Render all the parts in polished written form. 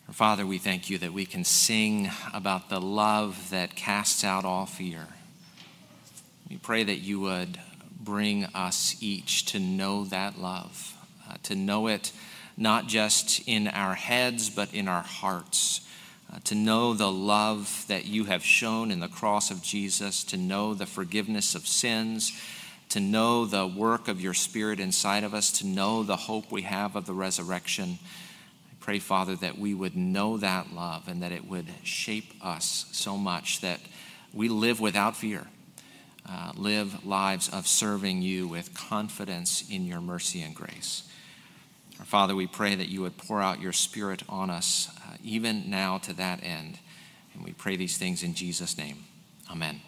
Father, we thank you that we can sing about the love that casts out all fear. We pray that you would bring us each to know that love, to know it not just in our heads, but in our hearts, to know the love that you have shown in the cross of Jesus, to know the forgiveness of sins, to know the work of your Spirit inside of us, to know the hope we have of the resurrection. I pray, Father, that we would know that love and that it would shape us so much that we live without fear, live lives of serving you with confidence in your mercy and grace. Our Father, we pray that you would pour out your Spirit on us even now to that end. And we pray these things in Jesus' name. Amen.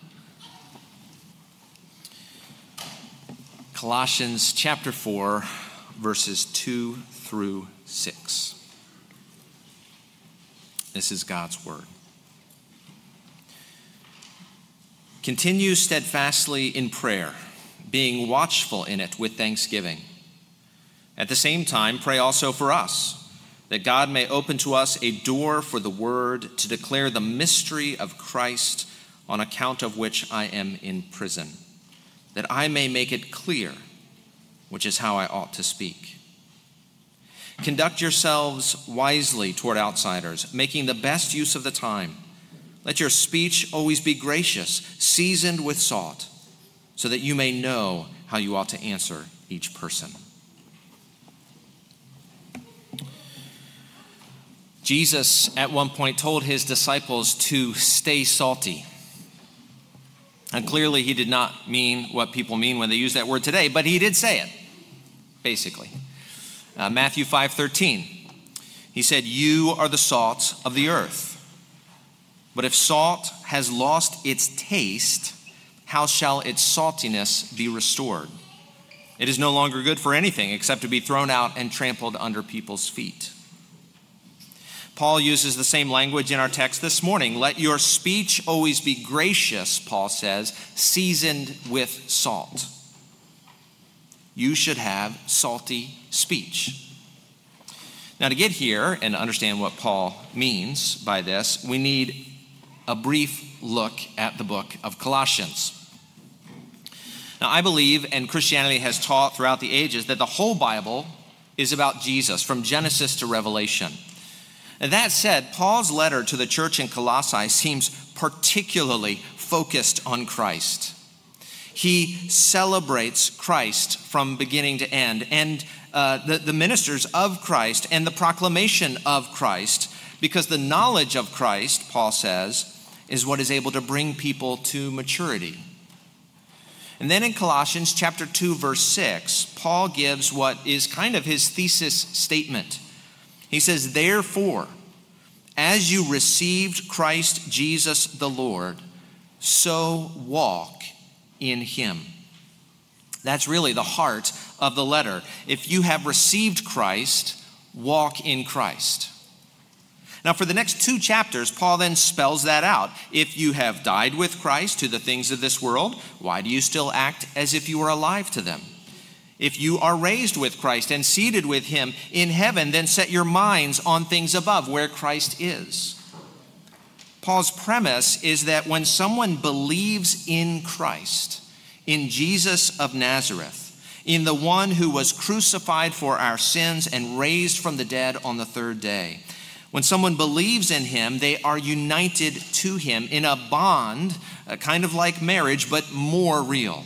Colossians chapter 4, verses 2 through 6. This is God's word. Continue steadfastly in prayer, being watchful in it with thanksgiving. At the same time, pray also for us, that God may open to us a door for the word to declare the mystery of Christ, on account of which I am in prison, that I may make it clear, which is how I ought to speak. Conduct yourselves wisely toward outsiders, making the best use of the time. Let your speech always be gracious, seasoned with salt, so that you may know how you ought to answer each person. Jesus at one point told his disciples to stay salty. And clearly he did not mean what people mean when they use that word today, but he did say it, basically. Matthew 5:13, he said, "You are the salt of the earth. But if salt has lost its taste, how shall its saltiness be restored? It is no longer good for anything except to be thrown out and trampled under people's feet." Paul uses the same language in our text this morning. Let your speech always be gracious, Paul says, seasoned with salt. You should have salty speech. Now, to get here and understand what Paul means by this, we need a brief look at the book of Colossians. Now, I believe, and Christianity has taught throughout the ages, that the whole Bible is about Jesus, from Genesis to Revelation. And that said, Paul's letter to the church in Colossae seems particularly focused on Christ. He celebrates Christ from beginning to end, and the ministers of Christ and the proclamation of Christ, because the knowledge of Christ, Paul says, is what is able to bring people to maturity. And then in Colossians chapter 2, verse 6, Paul gives what is kind of his thesis statement. He says, "Therefore, as you received Christ Jesus the Lord, so walk in him." That's really the heart of the letter. If you have received Christ, walk in Christ. Now, for the next 2 chapters, Paul then spells that out. If you have died with Christ to the things of this world, why do you still act as if you were alive to them? If you are raised with Christ and seated with him in heaven, then set your minds on things above, where Christ is. Paul's premise is that when someone believes in Christ, in Jesus of Nazareth, in the one who was crucified for our sins and raised from the dead on the 3rd day, when someone believes in him, they are united to him in a bond, kind of like marriage, but more real.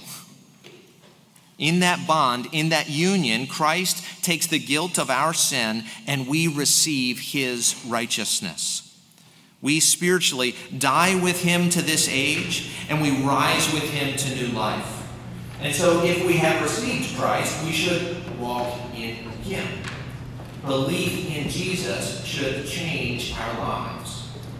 In that bond, in that union, Christ takes the guilt of our sin and we receive his righteousness. We spiritually die with him to this age and we rise with him to new life. And so if we have received Christ, we should walk in him. Belief in Jesus should change our lives.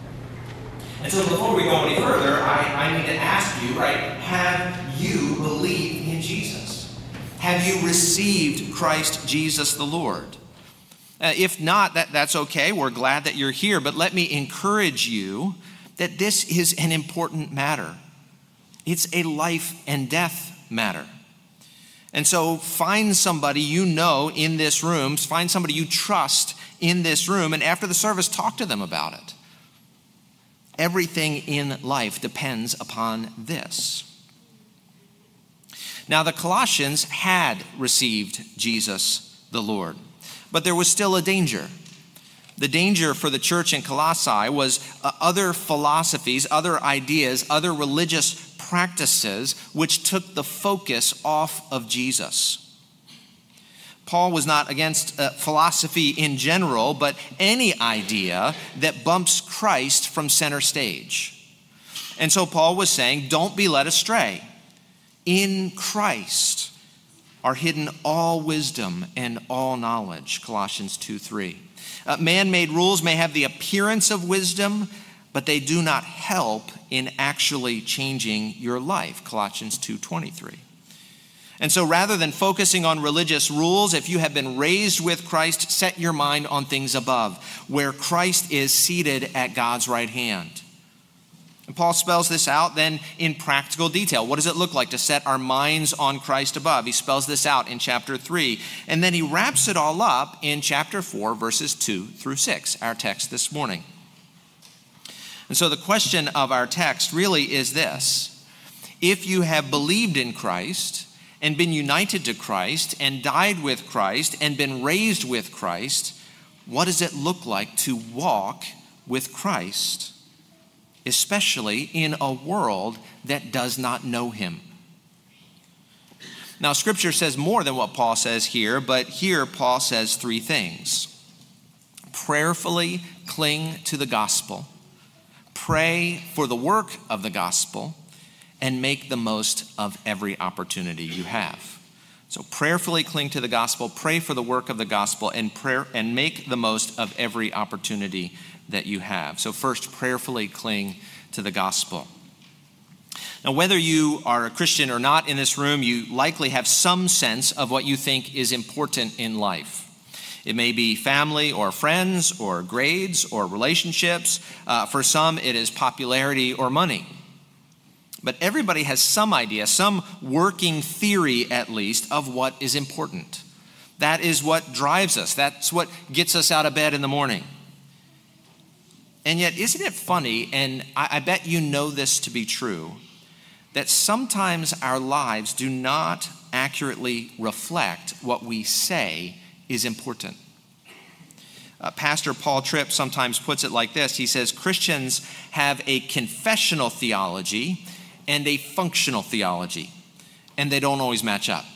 And so before we go any further, I need to ask you, have you believed in Jesus? Have you received Christ Jesus the Lord? If not, that's okay. We're glad that you're here. But let me encourage you that this is an important matter. It's a life and death matter. And so find somebody you know in this room, find somebody you trust in this room and after the service talk to them about it. Everything in life depends upon this. Now, the Colossians had received Jesus the Lord, but there was still a danger. The danger for the church in Colossae was other philosophies, other ideas, other religious practices which took the focus off of Jesus. Paul was not against philosophy in general, but any idea that bumps Christ from center stage. And so Paul was saying, don't be led astray. In Christ are hidden all wisdom and all knowledge, Colossians 2:3. Man-made rules may have the appearance of wisdom, but they do not help in actually changing your life, Colossians 2:23. And so rather than focusing on religious rules, if you have been raised with Christ, set your mind on things above, where Christ is seated at God's right hand. And Paul spells this out then in practical detail. What does it look like to set our minds on Christ above? He spells this out in chapter 3. And then he wraps it all up in chapter 4, verses 2 through 6, our text this morning. And so the question of our text really is this: if you have believed in Christ and been united to Christ and died with Christ and been raised with Christ, what does it look like to walk with Christ, especially in a world that does not know him? Now, Scripture says more than what Paul says here, but here Paul says three things. Prayerfully cling to the gospel, pray for the work of the gospel, and make the most of every opportunity you have. So prayerfully cling to the gospel, pray for the work of the gospel, and make the most of every opportunity that you have. So first, prayerfully cling to the gospel. Now, whether you are a Christian or not in this room, you likely have some sense of what you think is important in life. It may be family or friends or grades or relationships. For some, it is popularity or money. But everybody has some idea, some working theory at least, of what is important. That is what drives us. That's what gets us out of bed in the morning. And yet, isn't it funny, and I bet you know this to be true, that sometimes our lives do not accurately reflect what we say is important. Pastor Paul Tripp sometimes puts it like this. He says, Christians have a confessional theology and a functional theology, and they don't always match up.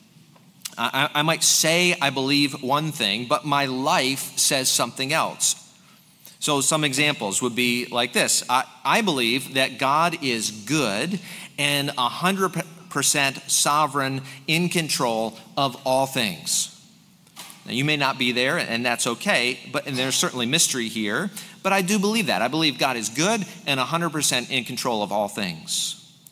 I might say I believe one thing, but my life says something else. So some examples would be like this. I believe that God is good and 100% sovereign, in control of all things. Now, you may not be there, and that's okay, and there's certainly mystery here, but I do believe that. I believe God is good and 100% in control of all things.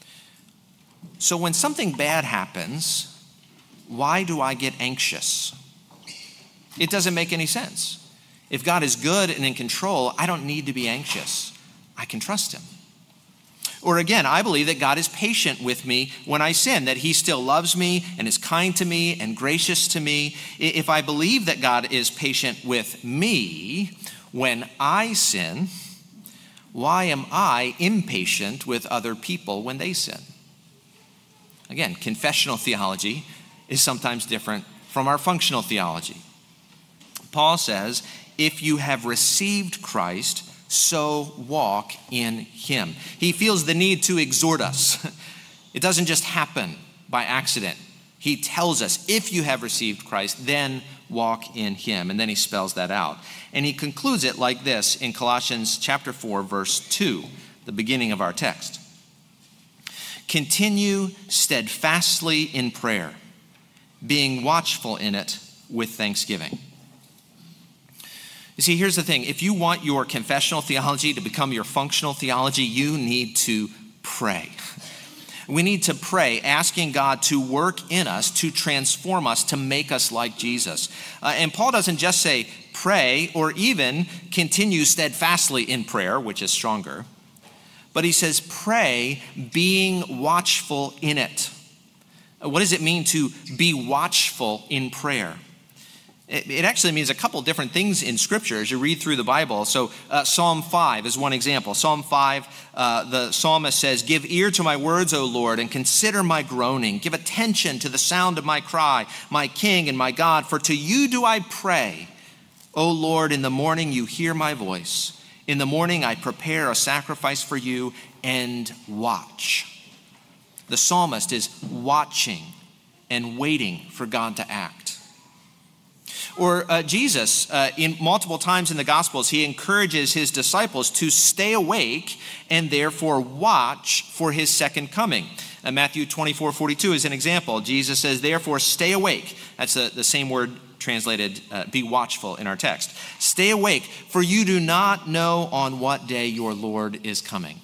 So when something bad happens, why do I get anxious? It doesn't make any sense. If God is good and in control, I don't need to be anxious. I can trust him. Or again, I believe that God is patient with me when I sin, that he still loves me and is kind to me and gracious to me. If I believe that God is patient with me when I sin, why am I impatient with other people when they sin? Again, confessional theology is sometimes different from our functional theology. Paul says, if you have received Christ, so walk in him. He feels the need to exhort us. It doesn't just happen by accident. He tells us, if you have received Christ, then walk in him. And then he spells that out. And he concludes it like this in Colossians chapter 4, verse 2, the beginning of our text. Continue steadfastly in prayer, being watchful in it with thanksgiving. You see, here's the thing. If you want your confessional theology to become your functional theology, you need to pray. We need to pray, asking God to work in us, to transform us, to make us like Jesus. And Paul doesn't just say pray or even continue steadfastly in prayer, which is stronger. But he says, pray, being watchful in it. What does it mean to be watchful in prayer? It actually means a couple different things in Scripture as you read through the Bible. So Psalm 5 is one example. Psalm 5, the psalmist says, "Give ear to my words, O Lord, and consider my groaning. Give attention to the sound of my cry, my King and my God. For to you do I pray. O Lord, in the morning you hear my voice. In the morning I prepare a sacrifice for you and watch." The psalmist is watching and waiting for God to act. Or Jesus, in multiple times in the Gospels, he encourages his disciples to stay awake and therefore watch for his second coming. Matthew 24:42 is an example. Jesus says, "Therefore stay awake." That's the same word translated, be watchful in our text. "Stay awake, for you do not know on what day your Lord is coming."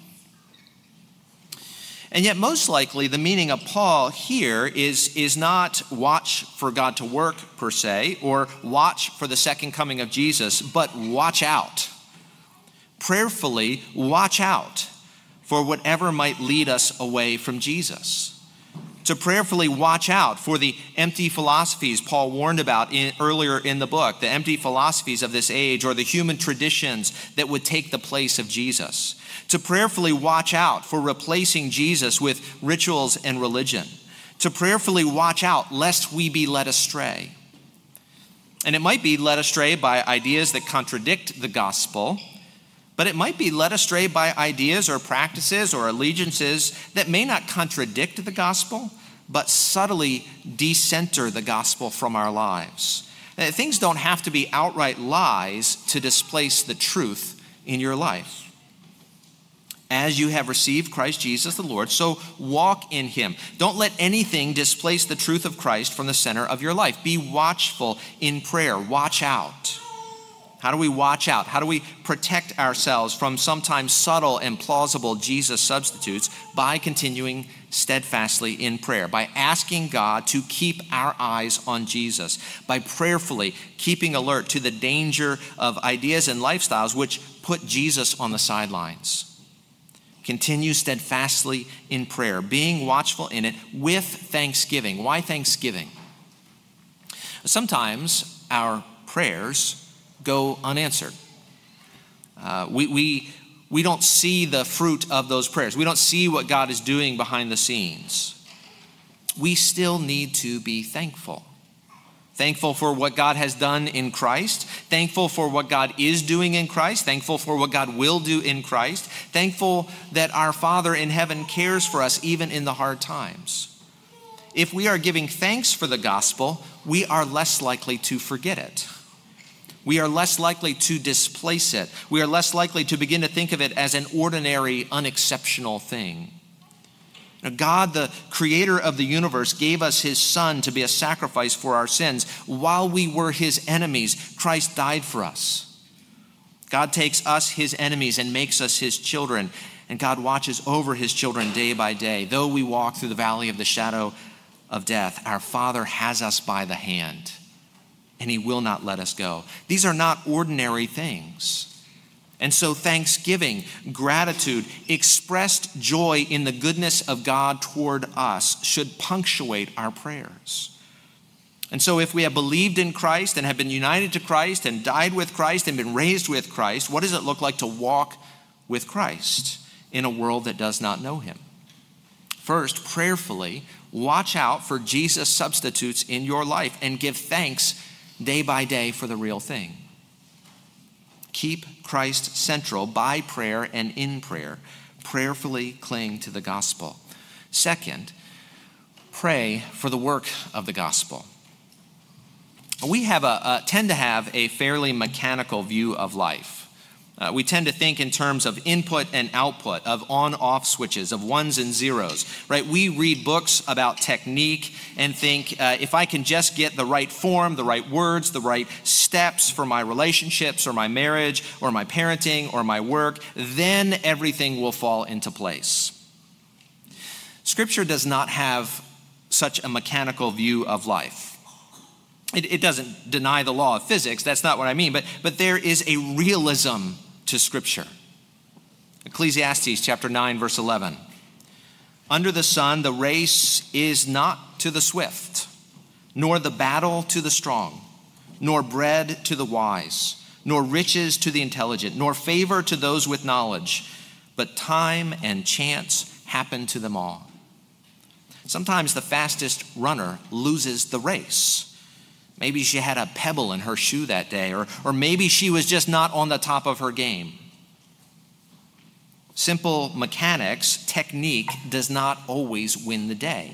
And yet most likely the meaning of Paul here is not watch for God to work per se, or watch for the second coming of Jesus, but watch out. Prayerfully watch out for whatever might lead us away from Jesus. To prayerfully watch out for the empty philosophies Paul warned about earlier in the book, the empty philosophies of this age, or the human traditions that would take the place of Jesus. To prayerfully watch out for replacing Jesus with rituals and religion. To prayerfully watch out lest we be led astray. And it might be led astray by ideas that contradict the gospel, but it might be led astray by ideas or practices or allegiances that may not contradict the gospel, but subtly decenter the gospel from our lives. Things don't have to be outright lies to displace the truth in your life. As you have received Christ Jesus the Lord, so walk in him. Don't let anything displace the truth of Christ from the center of your life. Be watchful in prayer. Watch out. How do we watch out? How do we protect ourselves from sometimes subtle and plausible Jesus substitutes? By continuing steadfastly in prayer, by asking God to keep our eyes on Jesus, by prayerfully keeping alert to the danger of ideas and lifestyles which put Jesus on the sidelines. Continue steadfastly in prayer, being watchful in it with thanksgiving. Why thanksgiving? Sometimes our prayers go unanswered. We don't see the fruit of those prayers. We don't see what God is doing behind the scenes. We still need to be thankful. Thankful for what God has done in Christ. Thankful for what God is doing in Christ. Thankful for what God will do in Christ. Thankful that our Father in heaven cares for us even in the hard times. If we are giving thanks for the gospel, we are less likely to forget it. We are less likely to displace it. We are less likely to begin to think of it as an ordinary, unexceptional thing. Now, God, the creator of the universe, gave us his Son to be a sacrifice for our sins. While we were his enemies, Christ died for us. God takes us, his enemies, and makes us his children. And God watches over his children day by day. Though we walk through the valley of the shadow of death, our Father has us by the hand, and he will not let us go. These are not ordinary things. And so thanksgiving, gratitude, expressed joy in the goodness of God toward us should punctuate our prayers. And so if we have believed in Christ and have been united to Christ and died with Christ and been raised with Christ, what does it look like to walk with Christ in a world that does not know him? First, prayerfully, watch out for Jesus substitutes in your life and give thanks day by day for the real thing. Keep Christ central by prayer and in prayer. Prayerfully cling to the gospel. Second, pray for the work of the gospel. We tend to have a fairly mechanical view of life. We tend to think in terms of input and output, of on-off switches, of ones and zeros, right? We read books about technique and think, if I can just get the right form, the right words, the right steps for my relationships or my marriage or my parenting or my work, then everything will fall into place. Scripture does not have such a mechanical view of life. It doesn't deny the law of physics, that's not what I mean, but there is a realism to Scripture. Ecclesiastes chapter 9, verse 11. Under the sun, the race is not to the swift, nor the battle to the strong, nor bread to the wise, nor riches to the intelligent, nor favor to those with knowledge, but time and chance happen to them all. Sometimes the fastest runner loses the race. Maybe she had a pebble in her shoe that day, or maybe she was just not on the top of her game. Simple mechanics, technique does not always win the day.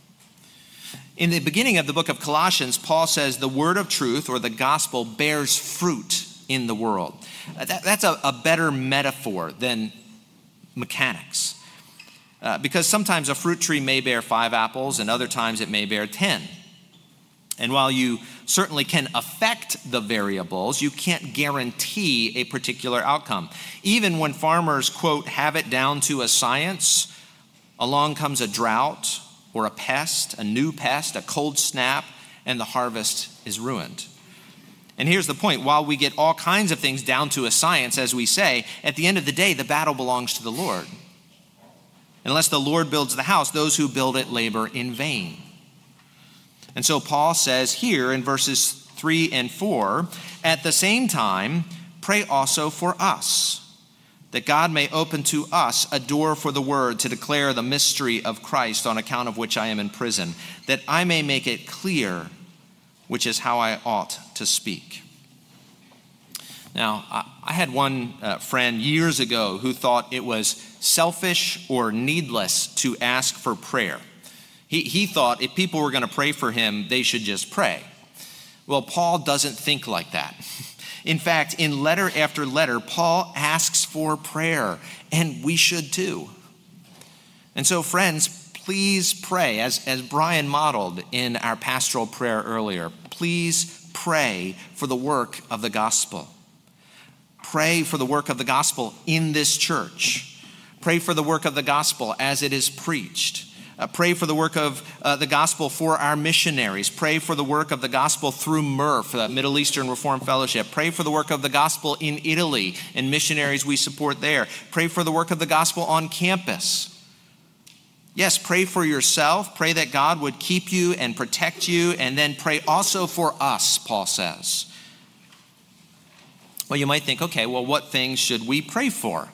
In the beginning of the book of Colossians, Paul says the word of truth, or the gospel, bears fruit in the world. That's a better metaphor than mechanics. Because sometimes a fruit tree may bear 5 apples and other times it may bear 10. And while you certainly can affect the variables, you can't guarantee a particular outcome. Even when farmers, quote, have it down to a science, along comes a drought or a pest, a new pest, a cold snap, and the harvest is ruined. And here's the point. While we get all kinds of things down to a science, as we say, at the end of the day, the battle belongs to the Lord. Unless the Lord builds the house, those who build it labor in vain. And so Paul says here in verses 3 and 4, at the same time, pray also for us, that God may open to us a door for the word to declare the mystery of Christ, on account of which I am in prison, that I may make it clear which is how I ought to speak. Now, I had one friend years ago who thought it was selfish or needless to ask for prayer. He thought if people were going to pray for him, they should just pray. Well, Paul doesn't think like that. In fact, in letter after letter, Paul asks for prayer, and we should too. And so, friends, please pray, as Brian modeled in our pastoral prayer earlier. Please pray for the work of the gospel. Pray for the work of the gospel in this church. Pray for the work of the gospel as it is preached. Pray for the work of the gospel for our missionaries. Pray for the work of the gospel through MIRF, the Middle Eastern Reformed Fellowship. Pray for the work of the gospel in Italy and missionaries we support there. Pray for the work of the gospel on campus. Yes, pray for yourself. Pray that God would keep you and protect you. And then pray also for us, Paul says. Well, you might think, okay, well, what things should we pray for?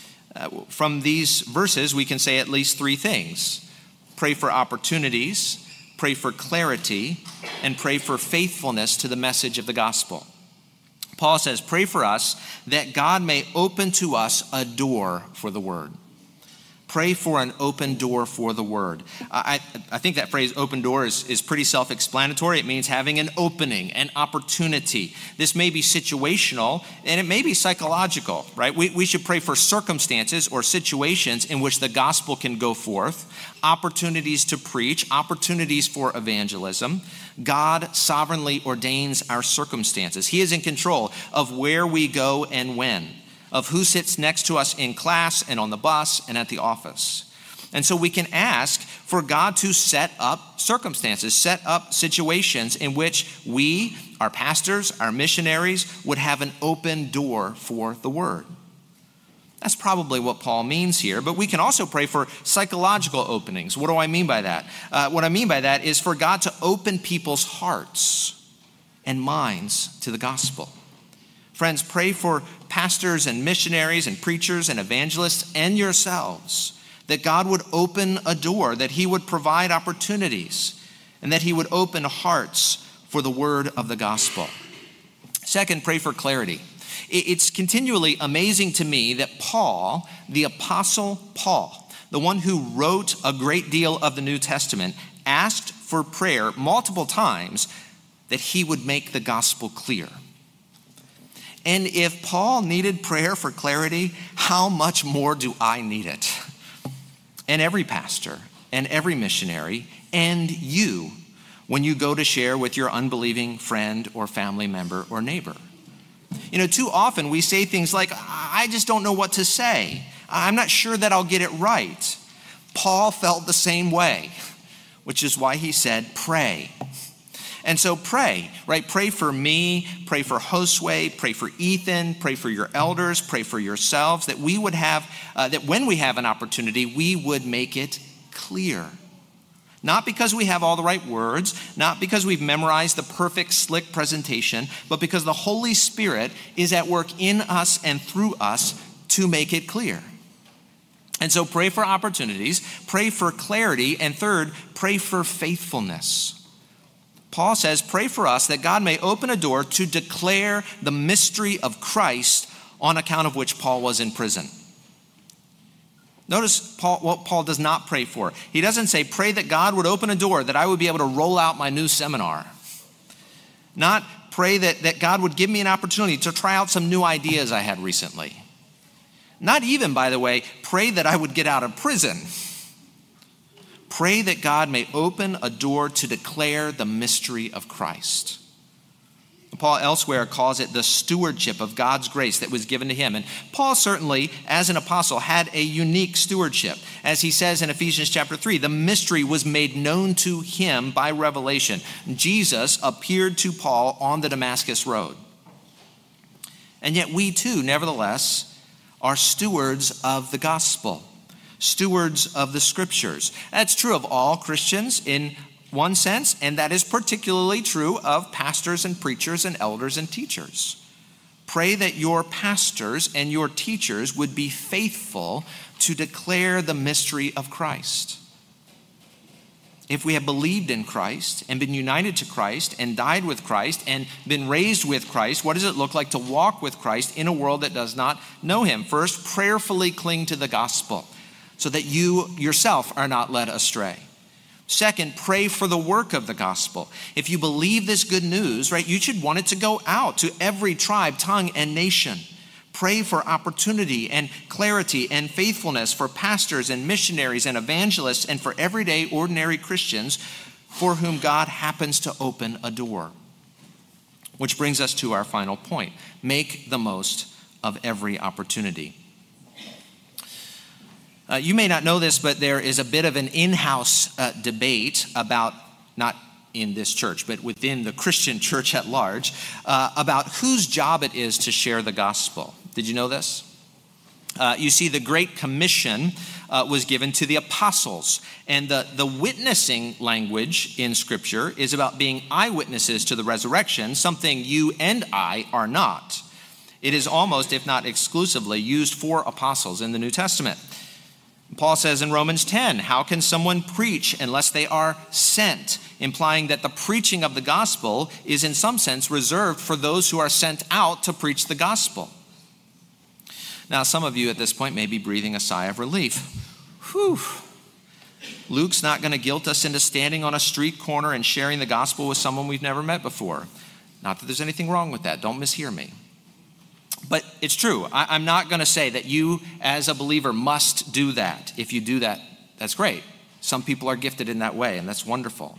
From these verses, we can say at least 3 things. Pray for opportunities, pray for clarity, and pray for faithfulness to the message of the gospel. Paul says, pray for us that God may open to us a door for the word. Pray for an open door for the word. I think that phrase open door is pretty self-explanatory. It means having an opening, an opportunity. This may be situational and it may be psychological, right? We should pray for circumstances or situations in which the gospel can go forth, opportunities to preach, opportunities for evangelism. God sovereignly ordains our circumstances. He is in control of where we go and when, of who sits next to us in class and on the bus and at the office. And so we can ask for God to set up circumstances, set up situations in which we, our pastors, our missionaries, would have an open door for the word. That's probably what Paul means here, but we can also pray for psychological openings. What do I mean by that? What I mean by that is for God to open people's hearts and minds to the gospel. Friends, pray for pastors and missionaries and preachers and evangelists and yourselves, that God would open a door, that he would provide opportunities, and that he would open hearts for the word of the gospel. Second, pray for clarity. It's continually amazing to me that Paul, the Apostle Paul, the one who wrote a great deal of the New Testament, asked for prayer multiple times that he would make the gospel clear. And if Paul needed prayer for clarity, how much more do I need it? And every pastor and every missionary and you when you go to share with your unbelieving friend or family member or neighbor. You know, too often we say things like, I just don't know what to say. I'm not sure that I'll get it right. Paul felt the same way, which is why he said, pray. And so pray, right? Pray for me, pray for Josue, pray for Ethan, pray for your elders, pray for yourselves, that we would have, that when we have an opportunity, we would make it clear. Not because we have all the right words, not because we've memorized the perfect, slick presentation, but because the Holy Spirit is at work in us and through us to make it clear. And so pray for opportunities, pray for clarity, and third, pray for faithfulness. Paul says, pray for us that God may open a door to declare the mystery of Christ, on account of which Paul was in prison. Notice what Paul does not pray for. He doesn't say, pray that God would open a door that I would be able to roll out my new seminar. Not pray that God would give me an opportunity to try out some new ideas I had recently. Not even, by the way, pray that I would get out of prison. Pray that God may open a door to declare the mystery of Christ. Paul elsewhere calls it the stewardship of God's grace that was given to him. And Paul certainly, as an apostle, had a unique stewardship. As he says in Ephesians chapter 3, the mystery was made known to him by revelation. Jesus appeared to Paul on the Damascus road. And yet we too, nevertheless, are stewards of the gospel, stewards of the scriptures. That's true of all Christians in one sense, and that is particularly true of pastors and preachers and elders and teachers. Pray that your pastors and your teachers would be faithful to declare the mystery of Christ. If we have believed in Christ and been united to Christ and died with Christ and been raised with Christ, what does it look like to walk with Christ in a world that does not know him? First, prayerfully cling to the gospel so that you yourself are not led astray. Second, pray for the work of the gospel. If you believe this good news, right, you should want it to go out to every tribe, tongue, and nation. Pray for opportunity and clarity and faithfulness for pastors and missionaries and evangelists and for everyday ordinary Christians for whom God happens to open a door. Which brings us to our final point. Make the most of every opportunity. You may not know this, but there is a bit of an in-house debate about, not in this church, but within the Christian church at large, about whose job it is to share the gospel. Did you know this? You see, the Great Commission was given to the apostles, and the witnessing language in Scripture is about being eyewitnesses to the resurrection, something you and I are not. It is almost, if not exclusively, used for apostles in the New Testament. Paul says in Romans 10, how can someone preach unless they are sent? Implying that the preaching of the gospel is in some sense reserved for those who are sent out to preach the gospel. Now, some of you at this point may be breathing a sigh of relief. Whew. Luke's not going to guilt us into standing on a street corner and sharing the gospel with someone we've never met before. Not that there's anything wrong with that. Don't mishear me. But it's true. I'm not going to say that you as a believer must do that. If you do that, that's great. Some people are gifted in that way, and that's wonderful.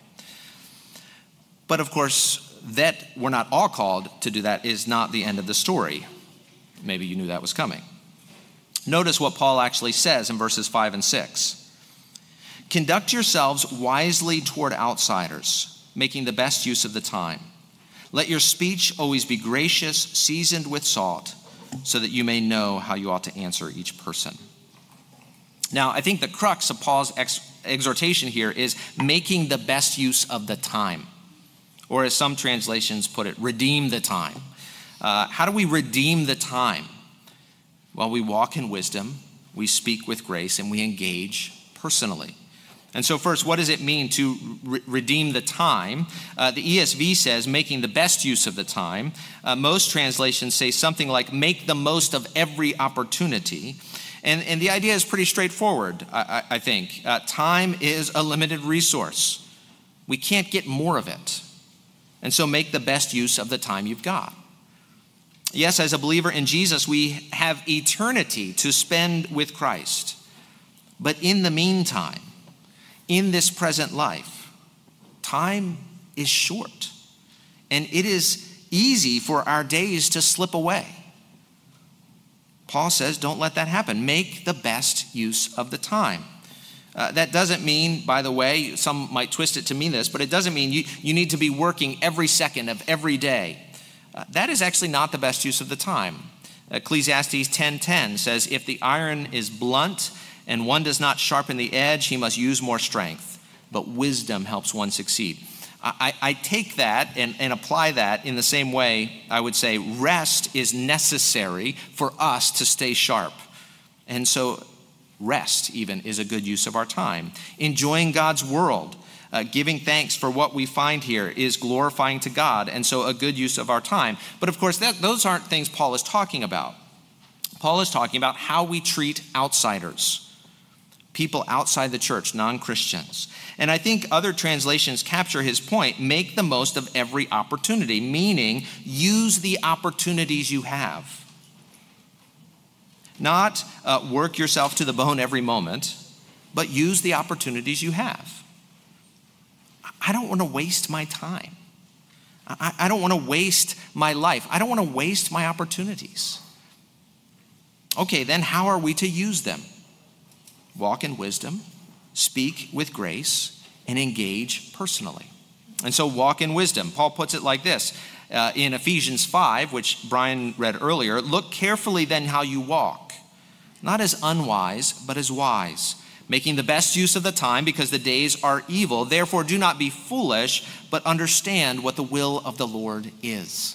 But of course, that we're not all called to do that is not the end of the story. Maybe you knew that was coming. Notice what Paul actually says in verses 5 and 6. Conduct yourselves wisely toward outsiders, making the best use of the time. Let your speech always be gracious, seasoned with salt, so that you may know how you ought to answer each person. Now, I think the crux of Paul's exhortation here is making the best use of the time. Or as some translations put it, redeem the time. How do we redeem the time? Well, we walk in wisdom, we speak with grace, and we engage personally. And so first, what does it mean to redeem the time? The ESV says making the best use of the time. Most translations say something like make the most of every opportunity. And the idea is pretty straightforward, I think. Time is a limited resource. We can't get more of it. And so make the best use of the time you've got. Yes, as a believer in Jesus, we have eternity to spend with Christ. But in the meantime, in this present life, time is short, and it is easy for our days to slip away. Paul says, don't let that happen. Make the best use of the time. That doesn't mean, by the way, some might twist it to mean this, but it doesn't mean you need to be working every second of every day. That is actually not the best use of the time. Ecclesiastes 10:10 says, if the iron is blunt and one does not sharpen the edge, he must use more strength. but wisdom helps one succeed. I take that and apply that in the same way. I would say rest is necessary for us to stay sharp. And so rest even is a good use of our time. Enjoying God's world, giving thanks for what we find here is glorifying to God, and so a good use of our time. But of course, those aren't things Paul is talking about. Paul is talking about how we treat outsiders, people outside the church, non-Christians. And I think other translations capture his point. Make the most of every opportunity, meaning use the opportunities you have. Not work yourself to the bone every moment, but use the opportunities you have. I don't want to waste my time. I don't want to waste my life. I don't want to waste my opportunities. Okay, then how are we to use them? Walk in wisdom, speak with grace, and engage personally. And so walk in wisdom. Paul puts it like this in Ephesians 5, which Brian read earlier. Look carefully then how you walk, not as unwise, but as wise, making the best use of the time because the days are evil. Therefore, do not be foolish, but understand what the will of the Lord is.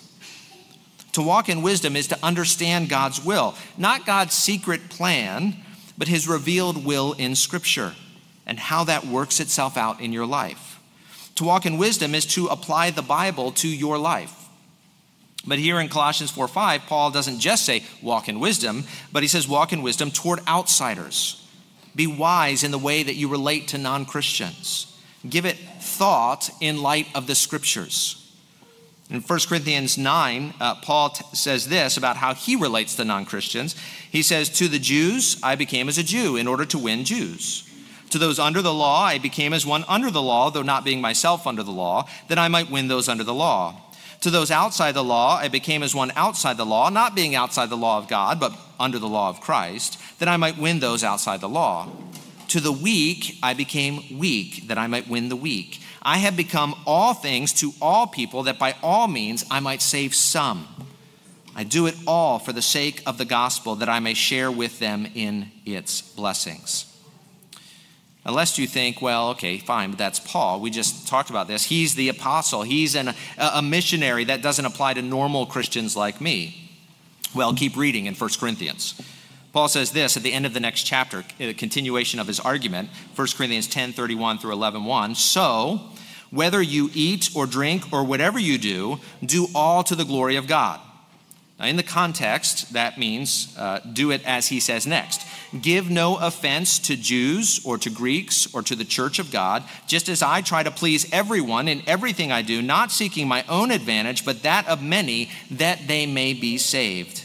To walk in wisdom is to understand God's will, not God's secret plan, but his revealed will in Scripture and how that works itself out in your life. To walk in wisdom is to apply the Bible to your life. But here in Colossians 4:5, Paul doesn't just say walk in wisdom, but he says walk in wisdom toward outsiders. Be wise in the way that you relate to non-Christians. Give it thought in light of the Scriptures. In 1 Corinthians 9, Paul says this about how he relates to non-Christians. He says, to the Jews, I became as a Jew in order to win Jews. To those under the law, I became as one under the law, though not being myself under the law, that I might win those under the law. To those outside the law, I became as one outside the law, not being outside the law of God, but under the law of Christ, that I might win those outside the law. To the weak, I became weak, that I might win the weak. I have become all things to all people, that by all means I might save some. I do it all for the sake of the gospel, that I may share with them in its blessings. Unless you think, well, okay, fine, but that's Paul. We just talked about this. He's the apostle. He's a missionary. That doesn't apply to normal Christians like me. Well, keep reading in 1 Corinthians. Paul says this at the end of the next chapter, a continuation of his argument, 1 Corinthians 10:31 through 11:1. So, whether you eat or drink or whatever you do all to the glory of God. Now, in the context, that means do it as he says next. Give no offense to Jews or to Greeks or to the church of God, just as I try to please everyone in everything I do, not seeking my own advantage, but that of many, that they may be saved.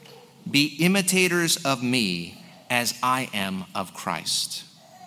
Be imitators of me as I am of Christ.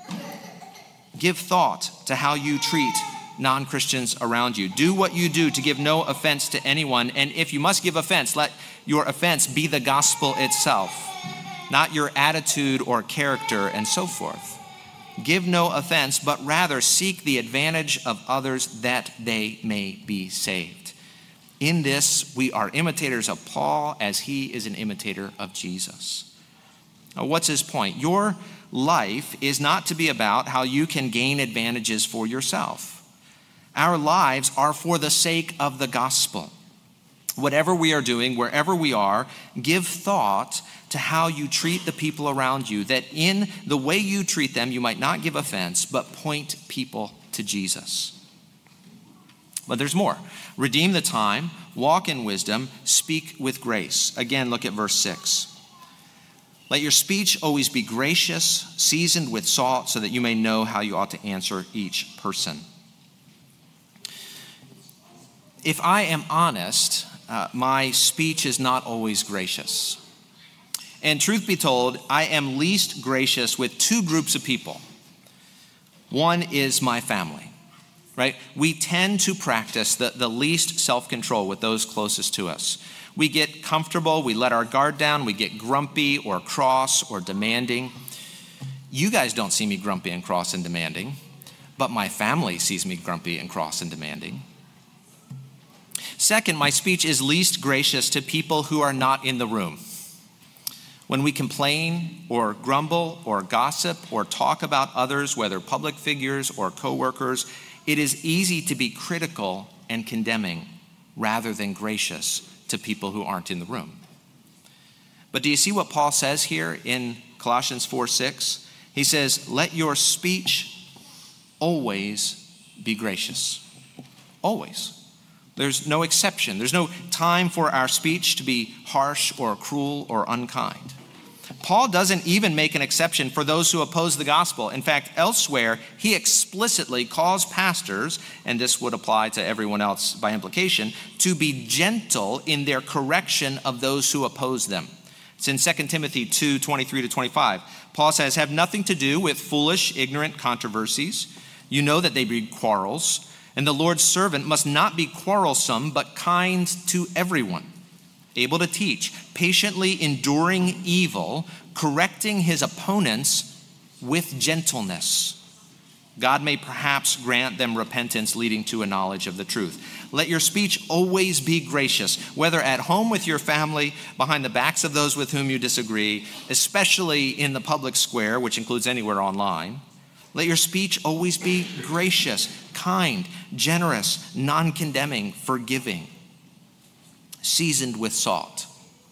Give thought to how you treat non-Christians around you. Do what you do to give no offense to anyone, and if you must give offense, let your offense be the gospel itself, not your attitude or character and so forth. Give no offense, but rather seek the advantage of others that they may be saved. In this, we are imitators of Paul as he is an imitator of Jesus. Now, what's his point? Your life is not to be about how you can gain advantages for yourself. Our lives are for the sake of the gospel. Whatever we are doing, wherever we are, give thought to how you treat the people around you, that in the way you treat them, you might not give offense, but point people to Jesus. But there's more. Redeem the time, walk in wisdom, speak with grace. Again, look at verse 6. Let your speech always be gracious, seasoned with salt, so that you may know how you ought to answer each person. If I am honest, my speech is not always gracious. And truth be told, I am least gracious with two groups of people. One is my family, right? We tend to practice the least self-control with those closest to us. We get comfortable, we let our guard down, we get grumpy or cross or demanding. You guys don't see me grumpy and cross and demanding, but my family sees me grumpy and cross and demanding. Second, my speech is least gracious to people who are not in the room. When we complain or grumble or gossip or talk about others, whether public figures or coworkers, it is easy to be critical and condemning rather than gracious to people who aren't in the room. But do you see what Paul says here in Colossians 4:6? He says, let your speech always be gracious. Always. There's no exception. There's no time for our speech to be harsh or cruel or unkind. Paul doesn't even make an exception for those who oppose the gospel. In fact, elsewhere, he explicitly calls pastors, and this would apply to everyone else by implication, to be gentle in their correction of those who oppose them. It's in 2 Timothy 2:23-25. Paul says, have nothing to do with foolish, ignorant controversies. You know that they breed quarrels, and the Lord's servant must not be quarrelsome, but kind to everyone, able to teach, patiently enduring evil, correcting his opponents with gentleness. God may perhaps grant them repentance leading to a knowledge of the truth. Let your speech always be gracious, whether at home with your family, behind the backs of those with whom you disagree, especially in the public square, which includes anywhere online. Let your speech always be gracious, kind, generous, non-condemning, forgiving, seasoned with salt.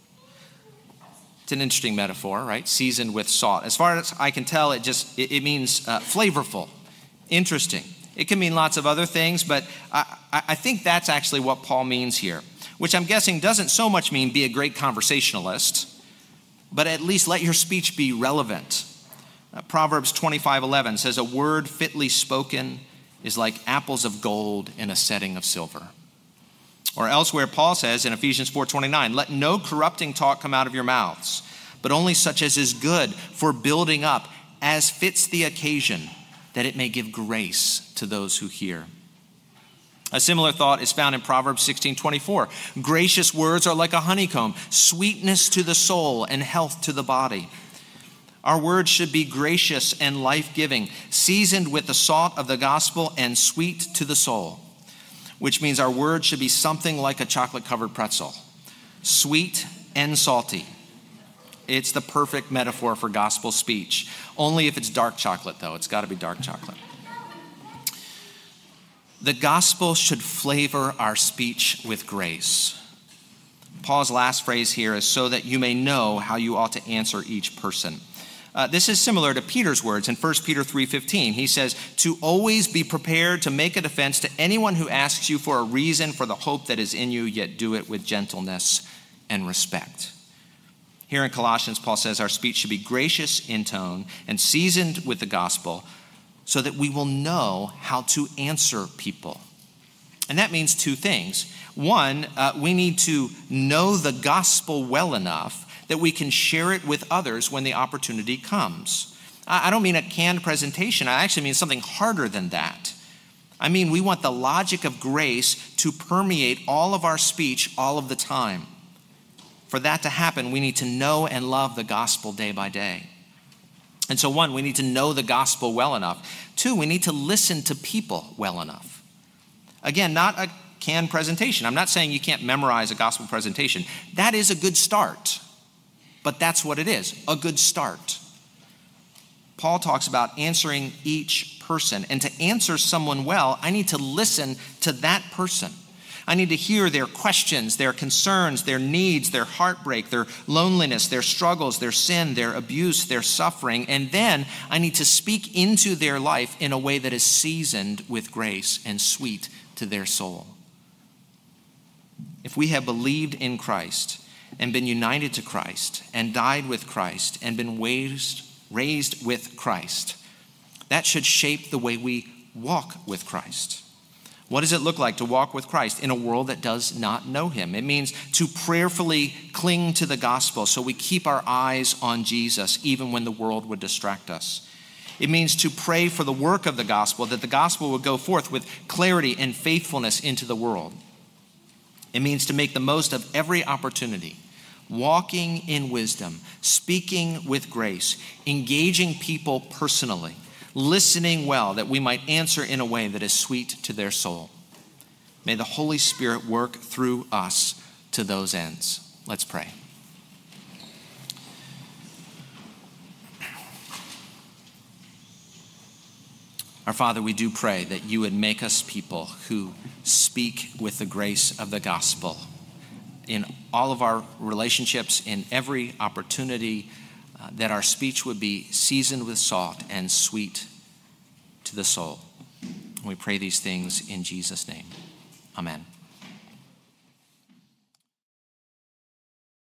It's an interesting metaphor, right? Seasoned with salt. As far as I can tell, it means flavorful, interesting. It can mean lots of other things, but I think that's actually what Paul means here, which I'm guessing doesn't so much mean be a great conversationalist, but at least let your speech be relevant. Proverbs 25:11 says, a word fitly spoken is like apples of gold in a setting of silver. Or elsewhere, Paul says in Ephesians 4:29, let no corrupting talk come out of your mouths, but only such as is good for building up, as fits the occasion, that it may give grace to those who hear. A similar thought is found in Proverbs 16:24. Gracious words are like a honeycomb, sweetness to the soul and health to the body. Our words should be gracious and life-giving, seasoned with the salt of the gospel and sweet to the soul, which means our words should be something like a chocolate-covered pretzel, sweet and salty. It's the perfect metaphor for gospel speech. Only if it's dark chocolate, though. It's got to be dark chocolate. The gospel should flavor our speech with grace. Paul's last phrase here is so that you may know how you ought to answer each person. This is similar to Peter's words in 1 Peter 3:15. He says, to always be prepared to make a defense to anyone who asks you for a reason for the hope that is in you, yet do it with gentleness and respect. Here in Colossians, Paul says our speech should be gracious in tone and seasoned with the gospel so that we will know how to answer people. And that means two things. One, we need to know the gospel well enough that we can share it with others when the opportunity comes. I don't mean a canned presentation. I actually mean something harder than that. I mean, we want the logic of grace to permeate all of our speech all of the time. For that to happen, we need to know and love the gospel day by day. And so one, we need to know the gospel well enough. Two, we need to listen to people well enough. Again, not a canned presentation. I'm not saying you can't memorize a gospel presentation. That is a good start. But that's what it is, a good start. Paul talks about answering each person. And to answer someone well, I need to listen to that person. I need to hear their questions, their concerns, their needs, their heartbreak, their loneliness, their struggles, their sin, their abuse, their suffering. And then I need to speak into their life in a way that is seasoned with grace and sweet to their soul. If we have believed in Christ and been united to Christ and died with Christ and been raised with Christ, that should shape the way we walk with Christ. What does it look like to walk with Christ in a world that does not know him? It means to prayerfully cling to the gospel so we keep our eyes on Jesus even when the world would distract us. It means to pray for the work of the gospel, that the gospel would go forth with clarity and faithfulness into the world. It means to make the most of every opportunity, walking in wisdom, speaking with grace, engaging people personally, listening well that we might answer in a way that is sweet to their soul. May the Holy Spirit work through us to those ends. Let's pray. Our Father, we do pray that you would make us people who speak with the grace of the gospel in all of our relationships, in every opportunity, that our speech would be seasoned with salt and sweet to the soul. We pray these things in Jesus' name. Amen.